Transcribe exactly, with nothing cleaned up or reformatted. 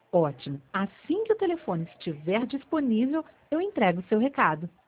Ótimo. Assim que o telefone estiver disponível, eu entrego o seu recado.